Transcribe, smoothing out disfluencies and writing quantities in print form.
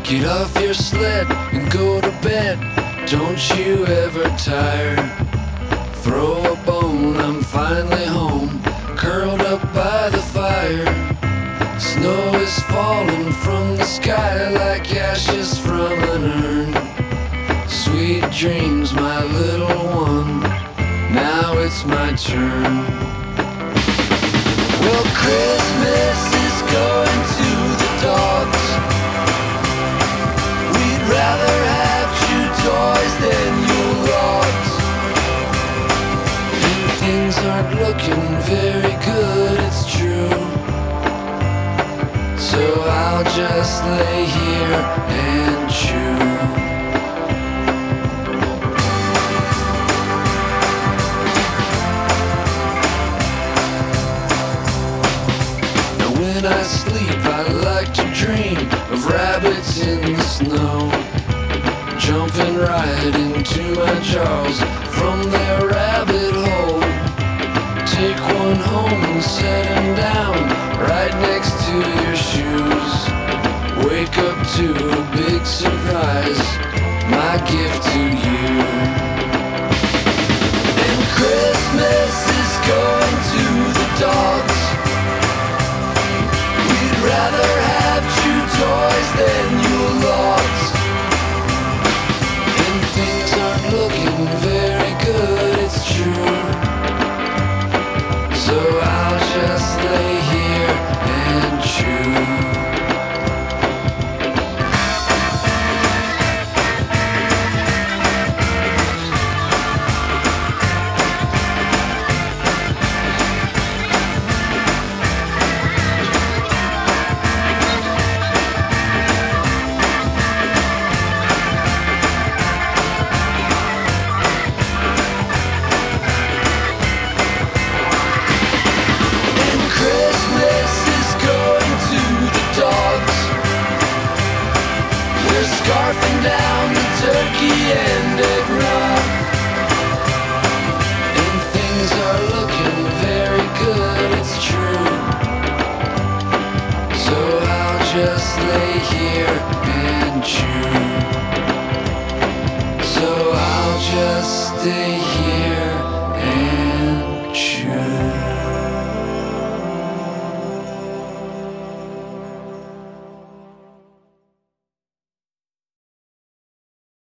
Get off your sled and go to bed. Don't you ever tire. Throw a bone, I'm finally home, curled up by the fire. Snow is falling from the sky like ashes from an urn. Sweet dreams, my little one, now it's my turn. Well, Christmas is going to the dogs. We'd rather have chew toys than your logs. And things aren't looking very good, it's true. So I'll just lay here and chew. When I sleep, I like to dream of rabbits in the snow, jumping right into my jaws from their rabbit hole. Take one home and set him down right next to your shoes. Wake up to a big surprise, my gift to you. And Christmas is going to the dogs. Rather have chew toys than your logs. And things aren't looking very good, it's true. So I'll just lay here and chew. Scarfing down the turkey and eggnog. And things are looking very good, it's true. So I'll just lay here and chew. So I'll just stay here